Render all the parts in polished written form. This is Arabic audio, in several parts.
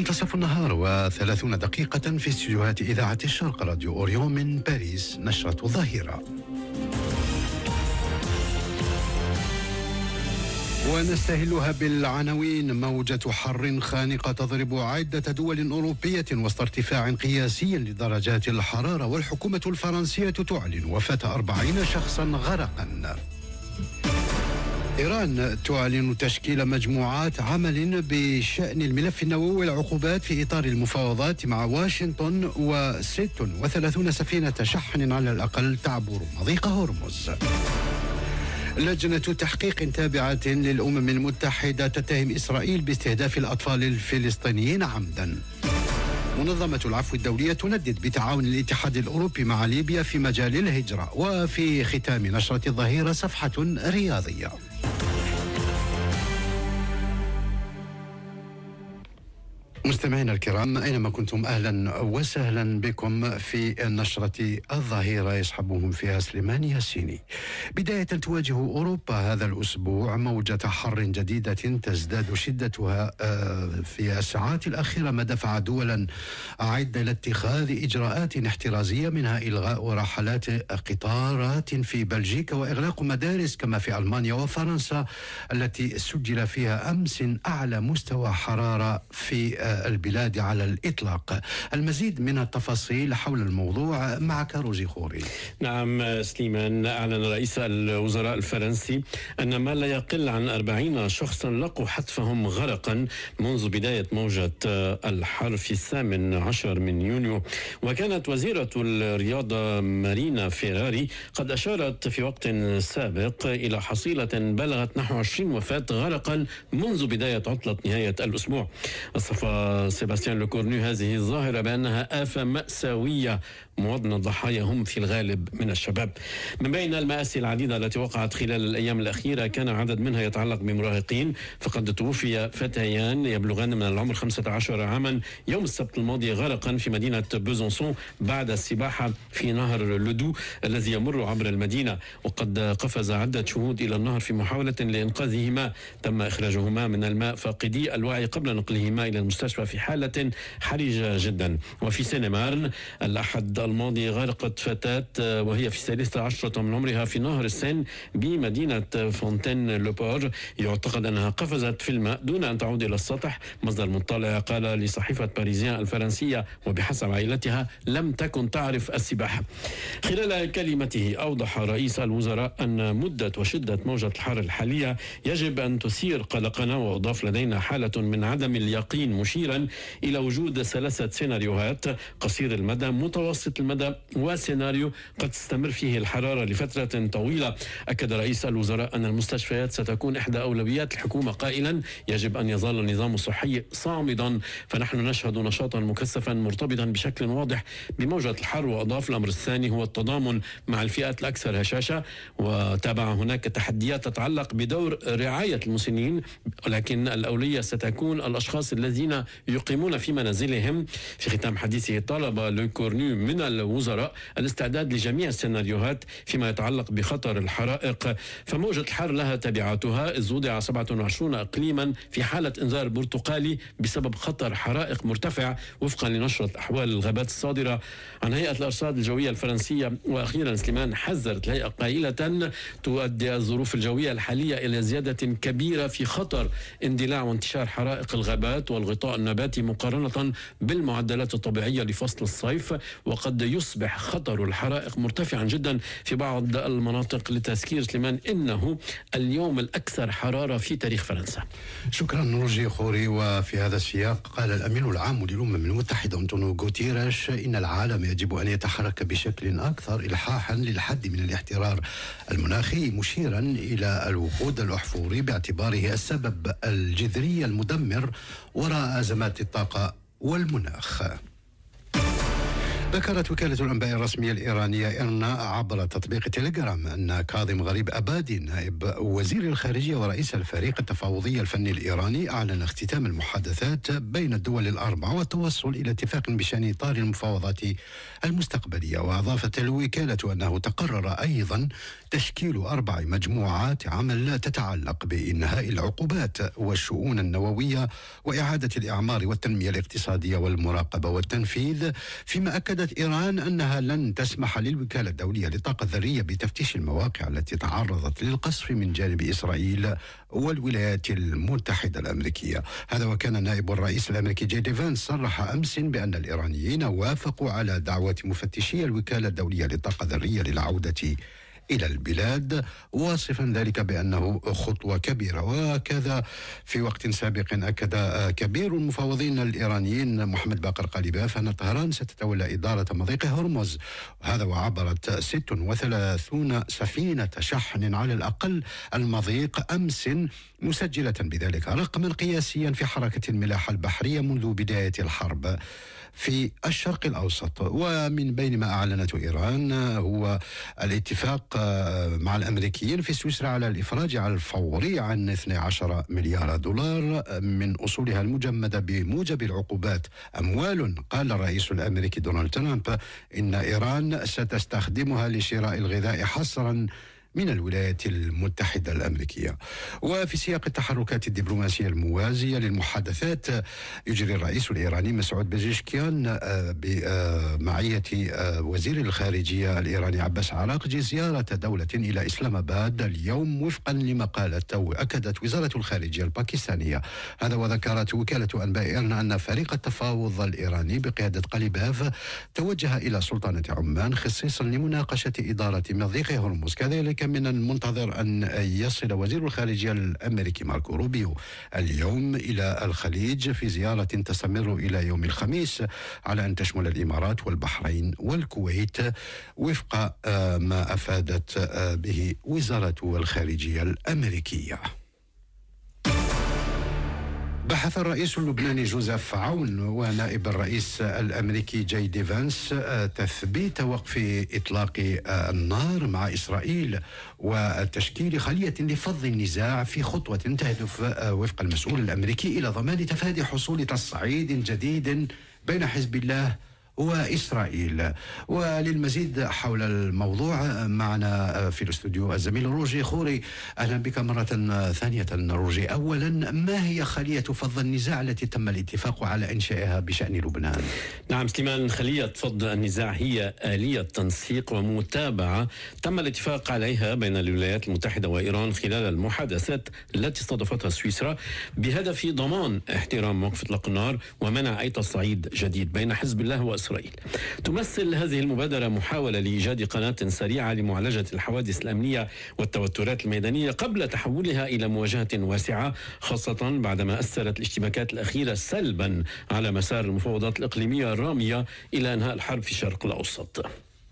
منتصف النهار و30 دقيقة في استديوهات إذاعة الشرق راديو أوريون من باريس. نشرة الظهيرة. ونستهلها بالعناوين. موجة حر خانقة تضرب عدة دول أوروبية وسط ارتفاع قياسي لدرجات الحرارة، والحكومة الفرنسية تعلن وفاة 40 شخصا غرقا. إيران تعلن تشكيل مجموعات عمل بشأن الملف النووي والعقوبات في إطار المفاوضات مع واشنطن، و36 سفينة شحن على الأقل تعبر مضيق هرمز. لجنة تحقيق تابعة للأمم المتحدة تتهم إسرائيل باستهداف الأطفال الفلسطينيين عمدا. منظمة العفو الدولية تندد بتعاون الاتحاد الأوروبي مع ليبيا في مجال الهجرة. وفي ختام نشرة الظهيرة صفحة رياضية. مستمعينا الكرام أينما كنتم، أهلا وسهلا بكم في نشرة الظهيرة يصحبهم فيها سليمان ياسيني. بداية تواجه أوروبا هذا الأسبوع موجة حر جديدة تزداد شدتها في الساعات الأخيرة، ما دفع دولا عدة لاتخاذ إجراءات احترازية، منها إلغاء رحلات قطارات في بلجيكا وإغلاق مدارس كما في ألمانيا وفرنسا التي سجل فيها أمس أعلى مستوى حرارة في البلاد على الإطلاق. المزيد من التفاصيل حول الموضوع معك روجي خوري. نعم سليمان، أعلن رئيس الوزراء الفرنسي أن ما لا يقل عن 40 شخصا لقوا حتفهم غرقا منذ بداية موجة الحر في 18 من يونيو. وكانت وزيرة الرياضة مارينا فيراري قد أشارت في وقت سابق إلى حصيلة بلغت نحو 20 وفاة غرقا منذ بداية عطلة نهاية الأسبوع. وصف سيباستيان لوكورنو هذه الظاهرة بأنها آفة مأساوية، معظم الضحايا هم في الغالب من الشباب. من بين المآسي العديدة التي وقعت خلال الأيام الأخيرة كان عدد منها يتعلق بمراهقين، فقد توفي فتيان يبلغان من العمر 15 عاما يوم السبت الماضي غرقا في مدينة بوزونسون بعد السباحة في نهر لودو الذي يمر عبر المدينة. وقد قفز عدة شهود إلى النهر في محاولة لإنقاذهما، تم إخراجهما من الماء فاقدي الوعي قبل نقلهما إلى المستشفى في حالة حرجة جدا. وفي سينمارن الأحد الماضي غرقت فتاة وهي في 13 من عمرها في نهر السين بمدينة فونتين لوبور، يعتقد أنها قفزت في الماء دون أن تعود إلى السطح. مصدر مطلع قال لصحيفة باريزيان الفرنسية وبحسب عائلتها لم تكن تعرف السباحة. خلال كلمته أوضح رئيس الوزراء أن مدة وشدة موجة الحر الحالية يجب أن تثير قلقنا، وأضاف لدينا حالة من عدم اليقين، مشيرا إلى وجود 3 سيناريوهات: قصير المدى، متوسط المدى، وسيناريو قد تستمر فيه الحرارة لفترة طويلة. أكد رئيس الوزراء أن المستشفيات ستكون إحدى أولويات الحكومة، قائلا يجب أن يظل النظام الصحي صامدا، فنحن نشهد نشاطا مكثفا مرتبطا بشكل واضح بموجة الحر. وأضاف الأمر الثاني هو التضامن مع الفئات الأكثر هشاشة، وتابع هناك تحديات تتعلق بدور رعاية المسنين، ولكن الأولوية ستكون الأشخاص الذين يقيمون في منازلهم. في ختام حديثه طلب لوكورنو من الوزراء الاستعداد لجميع السيناريوهات فيما يتعلق بخطر الحرائق، فموجة الحر لها تبعاتها، إذ وضع 27 إقليما في حالة إنذار برتقالي بسبب خطر حرائق مرتفع وفقا لنشرة أحوال الغابات الصادرة عن هيئة الأرصاد الجوية الفرنسية. وأخيرا سليمان، حذرت الهيئة قائلة تؤدي الظروف الجوية الحالية إلى زيادة كبيرة في خطر اندلاع وانتشار حرائق الغابات والغطاء النباتي مقارنة بالمعدلات الطبيعية لفصل الصيف، وقد يصبح خطر الحرائق مرتفعا جدا في بعض المناطق. لتذكير سليمان إنه اليوم الأكثر حرارة في تاريخ فرنسا. شكرا روجي خوري. وفي هذا السياق قال الأمين العام للأمم المتحدة أنطونيو غوتيريش إن العالم يجب أن يتحرك بشكل أكثر إلحاحا للحد من الاحترار المناخي، مشيرا إلى الوقود الأحفوري باعتباره السبب الجذري المدمر وراء أزمات الطاقة والمناخ. ذكرت وكالة الأنباء الرسمية الإيرانية إيرنا عبر تطبيق تيليجرام أن كاظم غريب أبادي نائب وزير الخارجية ورئيس الفريق التفاوضي الفني الإيراني أعلن اختتام المحادثات بين الدول الأربع والتوصل إلى اتفاق بشأن إطار المفاوضات المستقبلية. وأضافت الوكالة أنه تقرر أيضا تشكيل 4 مجموعات عمل تتعلق بإنهاء العقوبات والشؤون النووية وإعادة الإعمار والتنمية الاقتصادية والمراقبة والتنفيذ، فيما أكدت إيران أنها لن تسمح للوكالة الدولية للطاقة الذرية بتفتيش المواقع التي تعرضت للقصف من جانب إسرائيل والولايات المتحدة الأمريكية. هذا وكان نائب الرئيس الأمريكي جي دي فانس صرح أمس بأن الإيرانيين وافقوا على دعوة مفتشي الوكالة الدولية للطاقة الذرية للعودة إلى البلاد، واصفا ذلك بأنه خطوة كبيرة. وكذا في وقت سابق أكد كبير المفاوضين الإيرانيين محمد باقر قليباف أن طهران ستتولى إدارة مضيق هرمز، هذا وعبرت 36 سفينة شحن على الأقل المضيق أمس، مسجلة بذلك رقما قياسيا في حركة الملاحة البحرية منذ بداية الحرب في الشرق الأوسط. ومن بين ما أعلنته إيران هو الاتفاق مع الأمريكيين في سويسرا على الإفراج على الفوري عن 12 مليار دولار من أصولها المجمدة بموجب العقوبات، أموال قال الرئيس الأمريكي دونالد ترامب إن إيران ستستخدمها لشراء الغذاء حصرا من الولايات المتحدة الأمريكية. وفي سياق التحركات الدبلوماسية الموازية للمحادثات، يجري الرئيس الإيراني مسعود بزيشكيان بمعية وزير الخارجية الإيراني عباس عراقجي زيارة دولة إلى إسلام آباد اليوم، وفقا لما قالت أو أكدت وزارة الخارجية الباكستانية. هذا وذكرت وكالة أنباء إيرنا أن فريق التفاوض الإيراني بقيادة قليباف توجه إلى سلطنة عمان خصيصا لمناقشة إدارة مضيق هرمز. كذلك من المنتظر أن يصل وزير الخارجية الأمريكي ماركو روبيو اليوم إلى الخليج في زيارة تستمر إلى يوم الخميس، على أن تشمل الإمارات والبحرين والكويت، وفق ما أفادت به وزارة الخارجية الأمريكية. بحث الرئيس اللبناني جوزيف عون ونائب الرئيس الأمريكي جي دي فانس تثبيت وقف إطلاق النار مع إسرائيل وتشكيل خلية لفض النزاع في خطوة تهدف وفق المسؤول الأمريكي إلى ضمان تفادي حصول تصعيد جديد بين حزب الله وإسرائيل. وللمزيد حول الموضوع معنا في الاستوديو الزميل روجي خوري. أهلا بك مرة ثانية روجي. أولا، ما هي خلية فض النزاع التي تم الاتفاق على إنشائها بشأن لبنان؟ نعم سليمان، خلية فض النزاع هي آلية تنسيق ومتابعة تم الاتفاق عليها بين الولايات المتحدة وإيران خلال المحادثات التي استضافتها سويسرا بهدف ضمان احترام موقف إطلاق النار ومنع أي تصعيد جديد بين حزب الله وإسرائيل. تمثل هذه المبادرة محاولة لإيجاد قناة سريعة لمعالجة الحوادث الأمنية والتوترات الميدانية قبل تحولها إلى مواجهة واسعة، خاصة بعدما أثرت الاشتباكات الأخيرة سلبا على مسار المفاوضات الإقليمية الرامية إلى إنهاء الحرب في الشرق الأوسط.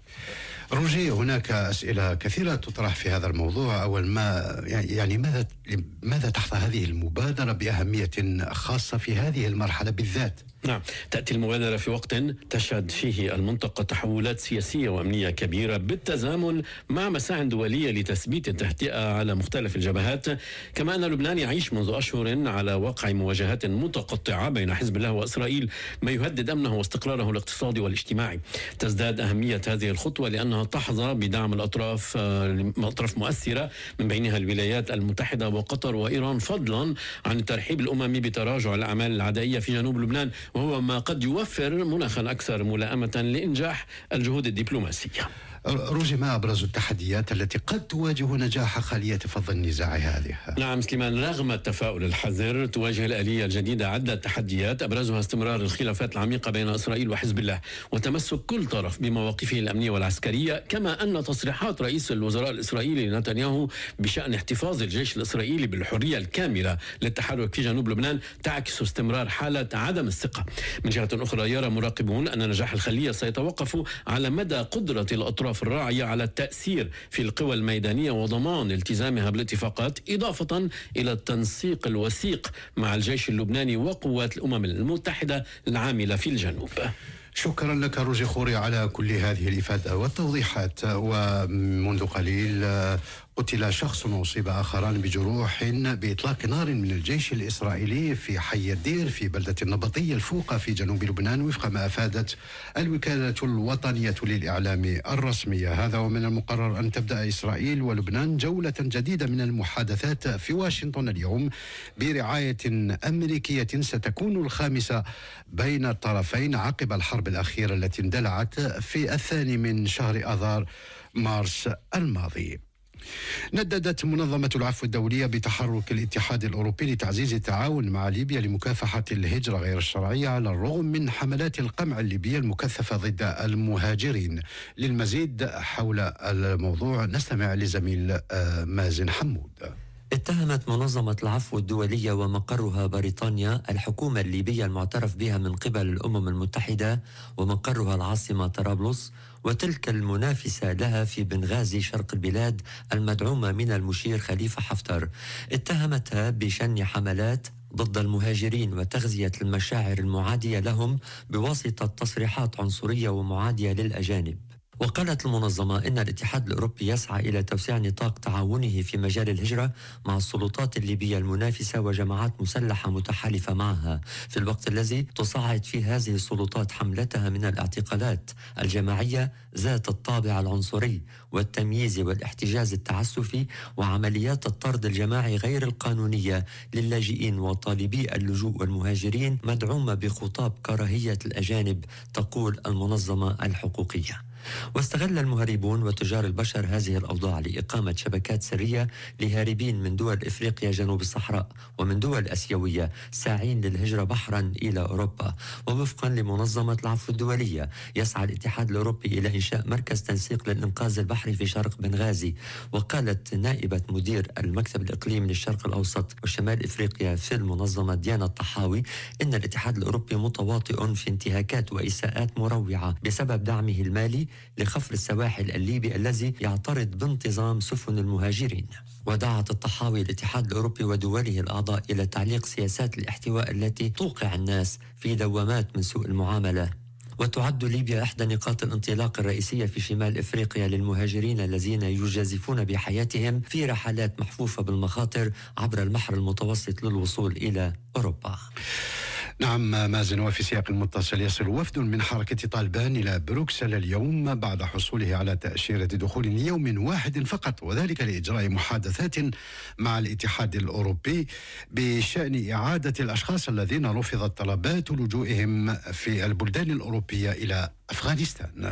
روجي، هناك أسئلة كثيرة تطرح في هذا الموضوع. أول ما يعني ماذا تحظى هذه المبادرة بأهمية خاصة في هذه المرحلة بالذات؟ نعم، تأتي المبادرة في وقت تشهد فيه المنطقة تحولات سياسية وأمنية كبيرة بالتزامن مع مساع دولية لتثبيت التهدئة على مختلف الجبهات، كما أن لبنان يعيش منذ أشهر على واقع مواجهات متقطعة بين حزب الله وإسرائيل، ما يهدد أمنه واستقراره الاقتصادي والاجتماعي. تزداد أهمية هذه الخطوة لأنها تحظى بدعم الأطراف مؤثرة من بينها الولايات المتحدة وقطر وإيران، فضلا عن الترحيب الأممي بتراجع الأعمال العدائية في جنوب لبنان، وهو ما قد يوفر مناخا أكثر ملائمة لإنجاح الجهود الدبلوماسية. روجي، ما أبرز التحديات التي قد تواجه نجاح خلية فض النزاع هذه؟ نعم سليمان، رغم التفاؤل الحذر تواجه الآلية الجديدة عدة تحديات، أبرزها استمرار الخلافات العميقة بين إسرائيل وحزب الله وتمسك كل طرف بمواقفه الأمنية والعسكرية، كما أن تصريحات رئيس الوزراء الإسرائيلي نتنياهو بشأن احتفاظ الجيش الإسرائيلي بالحرية الكاملة للتحرك في جنوب لبنان تعكس استمرار حالة عدم الثقة. من جهة أخرى، يرى مراقبون أن نجاح الخلية سيتوقف على مدى قدرة الأطراف الراعية على التأثير في القوى الميدانية وضمان التزامها بالاتفاقات، إضافة إلى التنسيق الوثيق مع الجيش اللبناني وقوات الأمم المتحدة العاملة في الجنوب. شكرا لك روجي خوري على كل هذه الإفادة والتوضيحات. ومنذ قليل قتل شخص وأصيب آخران بجروح بإطلاق نار من الجيش الإسرائيلي في حي الدير في بلدة النبطية الفوقة في جنوب لبنان، وفق ما أفادت الوكالة الوطنية للإعلام الرسمية. هذا ومن المقرر أن تبدأ إسرائيل ولبنان جولة جديدة من المحادثات في واشنطن اليوم برعاية أمريكية ستكون الخامسة بين الطرفين عقب الحرب الأخيرة التي اندلعت في 2 من شهر آذار مارس الماضي. نددت منظمة العفو الدولية بتحرك الاتحاد الأوروبي لتعزيز التعاون مع ليبيا لمكافحة الهجرة غير الشرعية على الرغم من حملات القمع الليبية المكثفة ضد المهاجرين. للمزيد حول الموضوع نستمع لزميل مازن حمود. اتهمت منظمة العفو الدولية ومقرها بريطانيا الحكومة الليبية المعترف بها من قبل الأمم المتحدة ومقرها العاصمة طرابلس وتلك المنافسة لها في بنغازي شرق البلاد المدعومة من المشير خليفة حفتر. اتهمتها بشن حملات ضد المهاجرين وتغذية المشاعر المعادية لهم بواسطة تصريحات عنصرية ومعادية للأجانب. وقالت المنظمة إن الاتحاد الأوروبي يسعى إلى توسيع نطاق تعاونه في مجال الهجرة مع السلطات الليبية المنافسة وجماعات مسلحة متحالفة معها، في الوقت الذي تصاعد فيه هذه السلطات حملتها من الاعتقالات الجماعية ذات الطابع العنصري والتمييز والاحتجاز التعسفي وعمليات الطرد الجماعي غير القانونية للاجئين وطالبي اللجوء والمهاجرين مدعومة بخطاب كراهية الأجانب، تقول المنظمة الحقوقية. واستغل المهربون وتجار البشر هذه الأوضاع لإقامة شبكات سرية لهاربين من دول إفريقيا جنوب الصحراء ومن دول أسيوية ساعين للهجرة بحرا إلى أوروبا. ووفقا لمنظمة العفو الدولية يسعى الاتحاد الأوروبي إلى إنشاء مركز تنسيق للإنقاذ البحري في شرق بنغازي. وقالت نائبة مدير المكتب الإقليمي للشرق الأوسط وشمال إفريقيا في المنظمة ديانا الطحاوي إن الاتحاد الأوروبي متواطئ في انتهاكات وإساءات مروعة بسبب دعمه المالي لخفر السواحل الليبي الذي يعترض بانتظام سفن المهاجرين. ودعت الطحاوي الاتحاد الأوروبي ودوله الأعضاء إلى تعليق سياسات الاحتواء التي توقع الناس في دوامات من سوء المعاملة. وتعد ليبيا إحدى نقاط الانطلاق الرئيسية في شمال إفريقيا للمهاجرين الذين يجازفون بحياتهم في رحلات محفوفة بالمخاطر عبر البحر المتوسط للوصول إلى أوروبا. نعم مازن، وفي سياق متصل يصل وفد من حركة طالبان إلى بروكسل اليوم بعد حصوله على تأشيرة دخول ليوم واحد فقط، وذلك لإجراء محادثات مع الاتحاد الأوروبي بشأن إعادة الأشخاص الذين رفضت طلبات لجوئهم في البلدان الأوروبية إلى أفغانستان.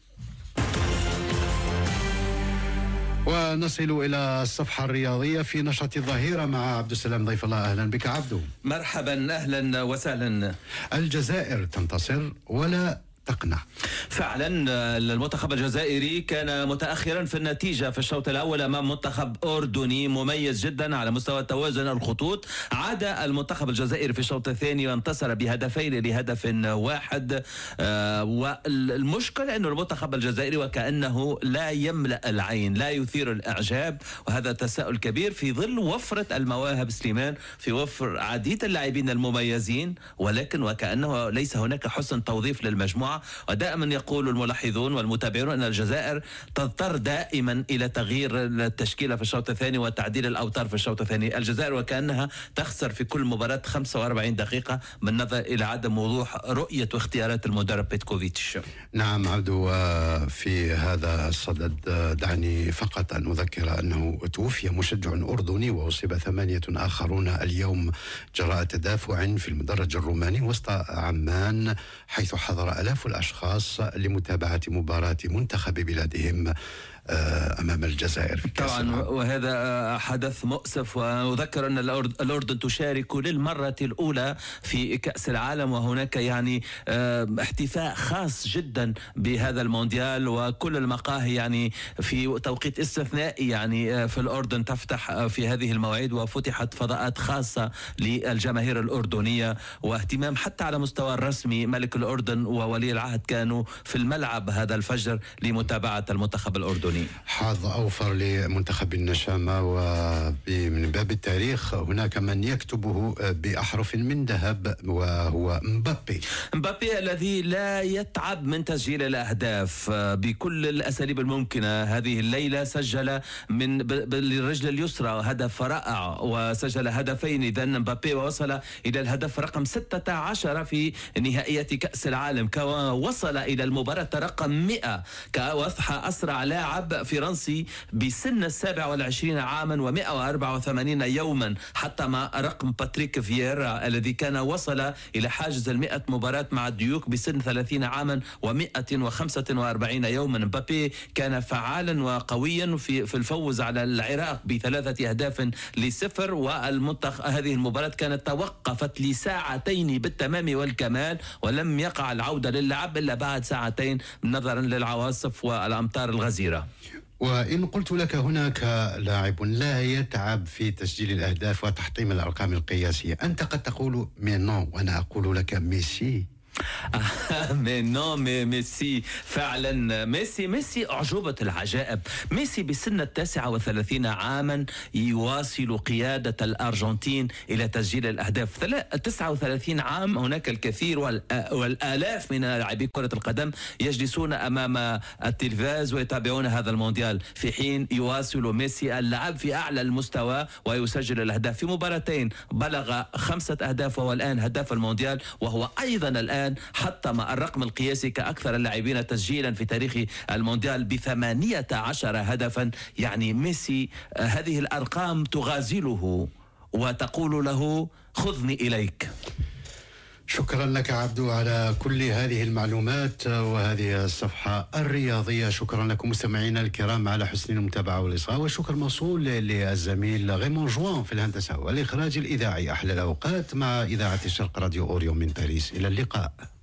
ونصل إلى الصفحة الرياضية في نشرة الظهيرة مع عبد السلام ضيف الله. أهلا بك عبدو. مرحبا، أهلا وسهلا. الجزائر تنتصر ولا تقنع. فعلا المنتخب الجزائري كان متأخرا في النتيجة في الشوط الأول أمام منتخب أردني مميز جدا على مستوى توازن الخطوط. عاد المنتخب الجزائري في الشوط الثاني وانتصر بهدفين لهدف واحد. والمشكلة أنه المنتخب الجزائري وكأنه لا يملأ العين، لا يثير الإعجاب، وهذا تساؤل كبير في ظل وفرة المواهب سليمان، في وفر عديد اللاعبين المميزين، ولكن وكأنه ليس هناك حسن توظيف للمجموعة. ودائما يقول الملاحظون والمتابعون أن الجزائر تضطر دائما إلى تغيير التشكيلة في الشوط الثاني وتعديل الأوتار في الشوط الثاني. الجزائر وكأنها تخسر في كل مباراة 45 دقيقة بالنظر إلى عدم وضوح رؤية واختيارات المدرب بيتكوفيتش. نعم عبدو، في هذا الصدد دعني فقط أن أذكر أنه توفي مشجع أردني وأصيب 8 آخرون اليوم جراء تدافع في المدرج الروماني وسط عمان، حيث حضر آلاف الأشخاص لمتابعة مباراة منتخب بلادهم أمام الجزائر في كأس طبعا، وهذا حدث مؤسف. وأذكر أن الأردن تشارك للمرة الأولى في كأس العالم، وهناك يعني احتفاء خاص جدا بهذا المونديال، وكل المقاهي يعني في توقيت استثنائي يعني في الأردن تفتح في هذه المواعيد، وفتحت فضاءات خاصة للجماهير الأردنية، واهتمام حتى على مستوى الرسمي. ملك الأردن وولي العهد كانوا في الملعب هذا الفجر لمتابعة المنتخب الأردني. الكاميروني. حظ أوفر لمنتخب النشامة، ومن باب التاريخ هناك من يكتبه بأحرف من ذهب وهو مبابي. مبابي الذي لا يتعب من تسجيل الأهداف بكل الأساليب الممكنة. هذه الليلة سجل من بالرجل اليسرى هدف رائع وسجل هدفين. إذن مبابي وصل إلى الهدف رقم 16 في نهائية كأس العالم، وصل إلى المباراة رقم 100 كأصبح أسرع لاعب فرنسي بسن 27 عاما و184 يوما، حتى رقم باتريك فييرا الذي كان وصل إلى حاجز 100 مباراة مع الديوك بسن 30 عاما و145 يوما. مبابي كان فعالا وقويا في الفوز على العراق ب3 أهداف-0، هذه المباراة كانت توقفت لساعتين بالتمام والكمال، ولم يقع العودة للعب إلا بعد ساعتين نظرا للعواصف والأمطار الغزيرة. وإن قلت لك هناك لاعب لا يتعب في تسجيل الأهداف وتحطيم الأرقام القياسية، أنت قد تقول مينو وأنا أقول لك ميسي. ميسي فعلا. ميسي أعجوبة العجائب. ميسي بسن 39 عاما يواصل قيادة الأرجنتين إلى تسجيل الأهداف. 39 عام. هناك الكثير والآلاف من لاعبي كرة القدم يجلسون أمام التلفاز ويتابعون هذا المونديال، في حين يواصل ميسي اللعب في أعلى المستوى ويسجل الأهداف. في مباراتين بلغ 5 أهداف، وهو الآن هداف المونديال، وهو أيضا الآن حطم الرقم القياسي كأكثر اللاعبين تسجيلا في تاريخ المونديال ب18 هدفا. يعني ميسي هذه الأرقام تغازله وتقول له خذني إليك. شكرا لك عبدو على كل هذه المعلومات وهذه الصفحة الرياضية. شكرا لكم مستمعينا الكرام على حسن المتابعة والإصغاء، والشكر موصول للزميل غيمون جوان في الهندسة والإخراج الإذاعي. أحلى الأوقات مع إذاعة الشرق راديو أوريو من باريس. إلى اللقاء.